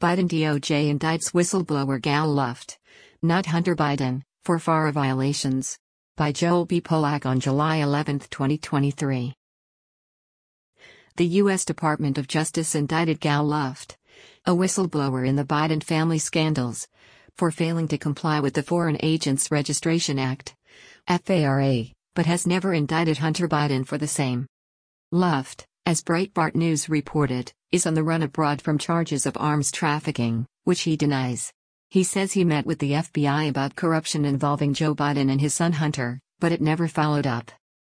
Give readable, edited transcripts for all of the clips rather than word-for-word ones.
Biden DOJ indicts whistleblower Gal Luft, not Hunter Biden, for FARA violations. By Joel B. Polak on July 11, 2023. The U.S. Department of Justice indicted Gal Luft, a whistleblower in the Biden family scandals, for failing to comply with the Foreign Agents Registration Act, FARA, but has never indicted Hunter Biden for the same. Luft, as Breitbart News reported, is on the run abroad from charges of arms trafficking, which he denies. He says he met with the FBI about corruption involving Joe Biden and his son Hunter, but it never followed up.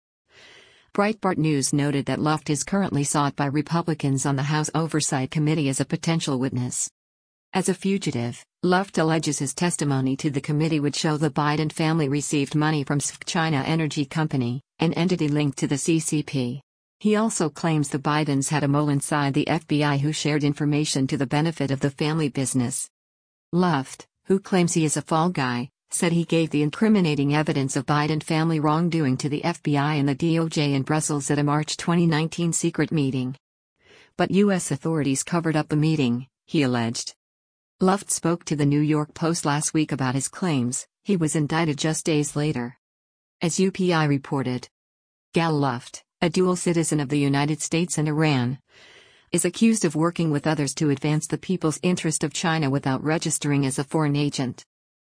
Breitbart News noted that Luft is currently sought by Republicans on the House Oversight Committee as a potential witness. As a fugitive, Luft alleges his testimony to the committee would show the Biden family received money from China Energy Company, an entity linked to the CCP. He also claims the Bidens had a mole inside the FBI who shared information to the benefit of the family business. Luft, who claims he is a fall guy, said he gave the incriminating evidence of Biden family wrongdoing to the FBI and the DOJ in Brussels at a March 2019 secret meeting. But U.S. authorities covered up the meeting, he alleged. Luft spoke to the New York Post last week about his claims. He was indicted just days later. As UPI reported, Gal Luft, a dual citizen of the United States and Iran, is accused of working with others to advance the people's interest of China without registering as a foreign agent.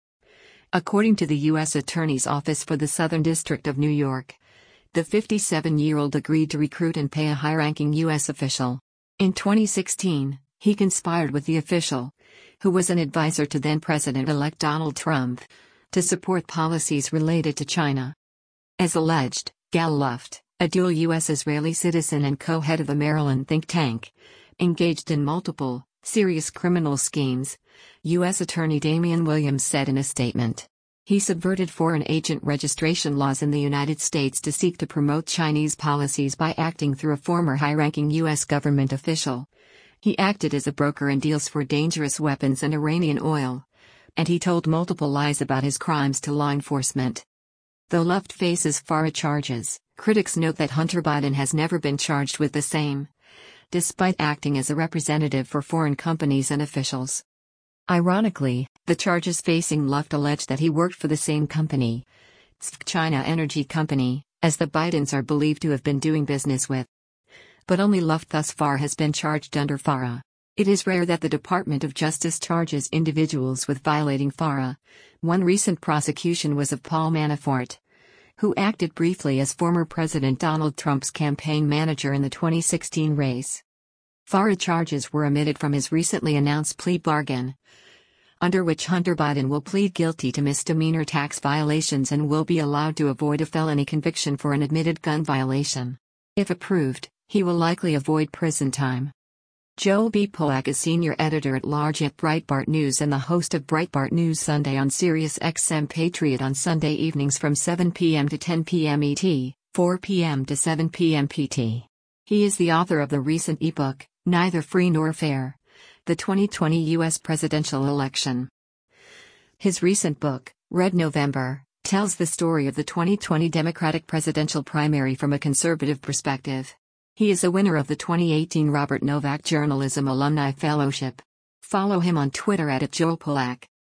According to the U.S. Attorney's Office for the Southern District of New York, the 57-year-old agreed to recruit and pay a high-ranking U.S. official. In 2016, he conspired with the official, who was an advisor to then-President-elect Donald Trump, to support policies related to China. As alleged, Gal Luft, a dual U.S.-Israeli citizen and co-head of the Maryland think tank, engaged in multiple, serious criminal schemes, U.S. Attorney Damian Williams said in a statement. He subverted foreign agent registration laws in the United States to seek to promote Chinese policies by acting through a former high-ranking U.S. government official. He acted as a broker in deals for dangerous weapons and Iranian oil. And he told multiple lies about his crimes to law enforcement. Though Luft faces FARA charges, critics note that Hunter Biden has never been charged with the same, despite acting as a representative for foreign companies and officials. Ironically, the charges facing Luft allege that he worked for the same company, China Energy Company, as the Bidens are believed to have been doing business with. But only Luft thus far has been charged under FARA. It is rare that the Department of Justice charges individuals with violating FARA. One recent prosecution was of Paul Manafort, who acted briefly as former President Donald Trump's campaign manager in the 2016 race. FARA charges were omitted from his recently announced plea bargain, under which Hunter Biden will plead guilty to misdemeanor tax violations and will be allowed to avoid a felony conviction for an admitted gun violation. If approved, he will likely avoid prison time. Joel B. Polak is senior editor-at-large at Breitbart News and the host of Breitbart News Sunday on Sirius XM Patriot on Sunday evenings from 7 p.m. to 10 p.m. ET, 4 p.m. to 7 p.m. PT. He is the author of the recent ebook, Neither Free Nor Fair: The 2020 U.S. Presidential Election. His recent book, Red November, tells the story of the 2020 Democratic presidential primary from a conservative perspective. He is a winner of the 2018 Robert Novak Journalism Alumni Fellowship. Follow him on Twitter @JoelPolak.